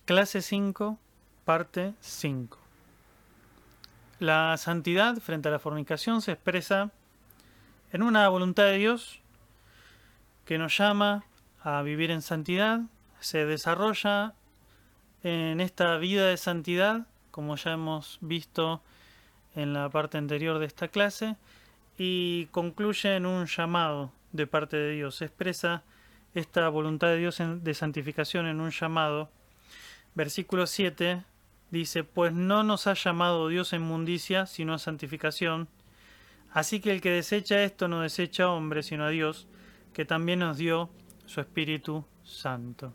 Clase 5, parte 5. La santidad frente a la fornicación se expresa en una voluntad de Dios que nos llama a vivir en santidad, se desarrolla en esta vida de santidad, como ya hemos visto en la parte anterior de esta clase, y concluye en un llamado de parte de Dios. Se expresa esta voluntad de Dios de santificación en un llamado. Versículo 7 dice: pues no nos ha llamado Dios a inmundicia, sino a santificación. Así que el que desecha esto no desecha a hombre, sino a Dios, que también nos dio su Espíritu Santo.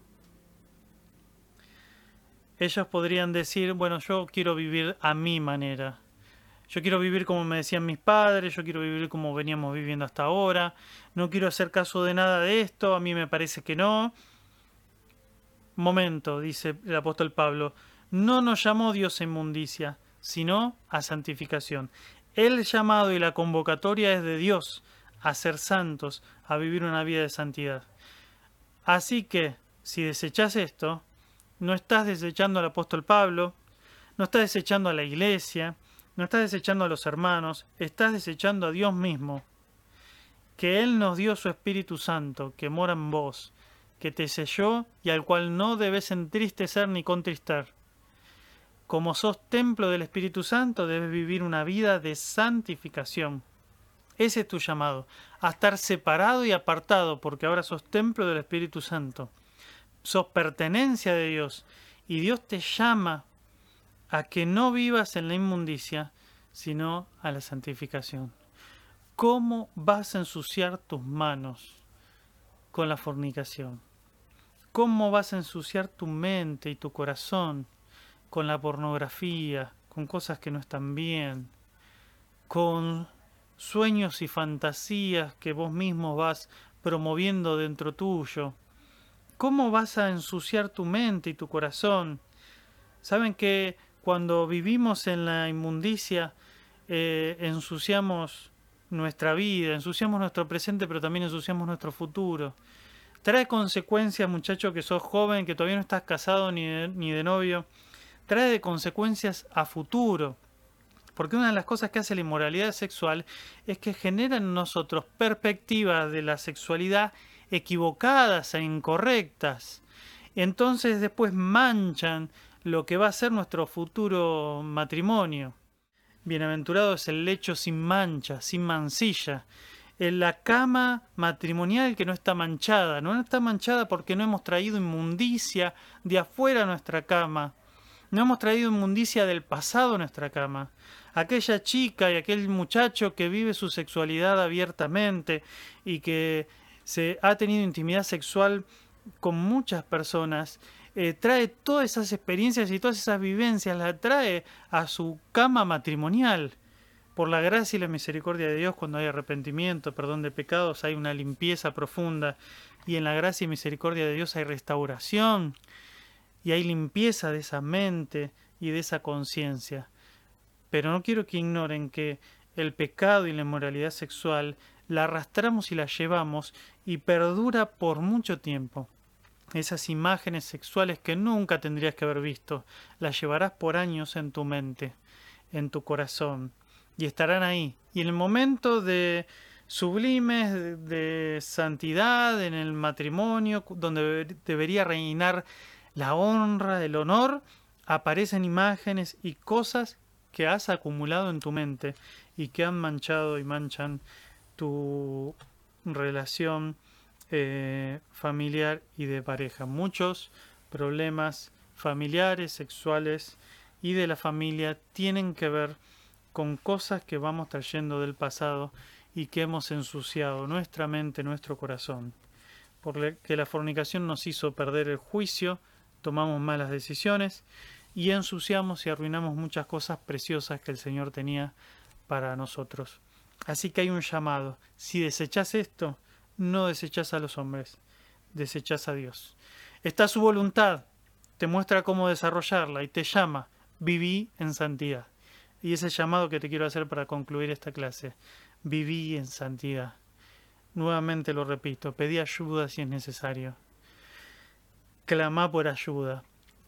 Ellos podrían decir: bueno, yo quiero vivir a mi manera. Yo quiero vivir como me decían mis padres, yo quiero vivir como veníamos viviendo hasta ahora. No quiero hacer caso de nada de esto, a mí me parece que no. Momento, dice el apóstol Pablo, no nos llamó Dios a inmundicia, sino a santificación. El llamado y la convocatoria es de Dios a ser santos, a vivir una vida de santidad. Así que, si desechás esto, no estás desechando al apóstol Pablo, no estás desechando a la iglesia, no estás desechando a los hermanos, estás desechando a Dios mismo, que Él nos dio su Espíritu Santo, que mora en vos, que te selló y al cual no debes entristecer ni contristar. Como sos templo del Espíritu Santo, debes vivir una vida de santificación. Ese es tu llamado, a estar separado y apartado, porque ahora sos templo del Espíritu Santo. Sos pertenencia de Dios, y Dios te llama a que no vivas en la inmundicia, sino a la santificación. ¿Cómo vas a ensuciar tus manos con la fornicación? ¿Cómo vas a ensuciar tu mente y tu corazón con la pornografía, con cosas que no están bien, con sueños y fantasías que vos mismo vas promoviendo dentro tuyo? ¿Cómo vas a ensuciar tu mente y tu corazón? Saben que cuando vivimos en la inmundicia, ensuciamos nuestra vida, ensuciamos nuestro presente, pero también ensuciamos nuestro futuro. Trae consecuencias, muchacho, que sos joven, que todavía no estás casado ni de novio. Trae consecuencias a futuro. Porque una de las cosas que hace la inmoralidad sexual es que genera en nosotros perspectivas de la sexualidad equivocadas e incorrectas. Entonces después manchan lo que va a ser nuestro futuro matrimonio. Bienaventurado es el lecho sin mancha, sin mancilla. En la cama matrimonial que no está manchada. No está manchada porque no hemos traído inmundicia de afuera a nuestra cama. No hemos traído inmundicia del pasado a nuestra cama. Aquella chica y aquel muchacho que vive su sexualidad abiertamente y que se ha tenido intimidad sexual con muchas personas, trae todas esas experiencias y todas esas vivencias, las trae a su cama matrimonial. Por la gracia y la misericordia de Dios, cuando hay arrepentimiento, perdón de pecados, hay una limpieza profunda, y en la gracia y misericordia de Dios hay restauración y hay limpieza de esa mente y de esa conciencia. Pero no quiero que ignoren que el pecado y la inmoralidad sexual la arrastramos y la llevamos y perdura por mucho tiempo. Esas imágenes sexuales que nunca tendrías que haber visto, las llevarás por años en tu mente, en tu corazón, y estarán ahí. Y en el momento de sublimes, de santidad, en el matrimonio, donde debería reinar la honra, el honor, aparecen imágenes y cosas que has acumulado en tu mente y que han manchado y manchan tu relación familiar y de pareja. Muchos problemas familiares, sexuales y de la familia tienen que ver con cosas que vamos trayendo del pasado y que hemos ensuciado nuestra mente, nuestro corazón. Porque la fornicación nos hizo perder el juicio, tomamos malas decisiones y ensuciamos y arruinamos muchas cosas preciosas que el Señor tenía para nosotros. Así que hay un llamado. Si desechás esto, no desechás a los hombres, desechás a Dios. Está su voluntad, te muestra cómo desarrollarla y te llama, viví en santidad. Y ese llamado que te quiero hacer para concluir esta clase, viví en santidad. Nuevamente lo repito, pedí ayuda si es necesario. Clamá por ayuda.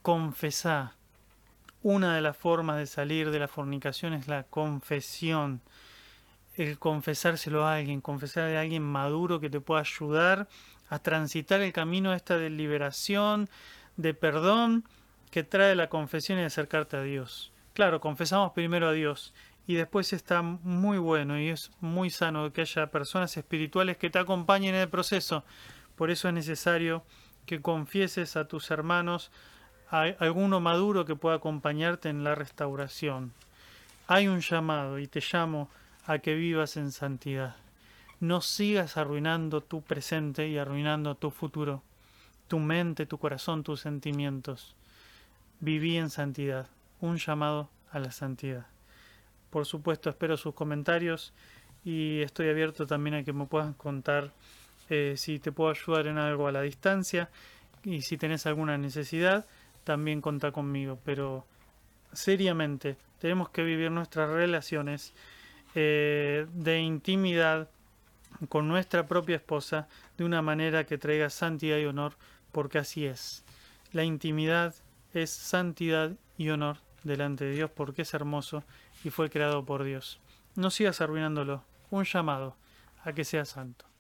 confesá. Una de las formas de salir de la fornicación es la confesión. El confesárselo a alguien, confesar a alguien maduro que te pueda ayudar a transitar el camino esta de liberación, de perdón, que trae la confesión y acercarte a Dios. Claro, confesamos primero a Dios y después está muy bueno y es muy sano que haya personas espirituales que te acompañen en el proceso. Por eso es necesario que confieses a tus hermanos, a alguno maduro que pueda acompañarte en la restauración. Hay un llamado y te llamo a que vivas en santidad. No sigas arruinando tu presente y arruinando tu futuro, tu mente, tu corazón, tus sentimientos. Viví en santidad. Un llamado a la santidad. Por supuesto, espero sus comentarios y estoy abierto también a que me puedas contar si te puedo ayudar en algo a la distancia y si tenés alguna necesidad, también contá conmigo. Pero seriamente, tenemos que vivir nuestras relaciones de intimidad con nuestra propia esposa de una manera que traiga santidad y honor, porque así es. La intimidad es santidad y honor delante de Dios porque es hermoso y fue creado por Dios. No sigas arruinándolo. Un llamado a que sea santo.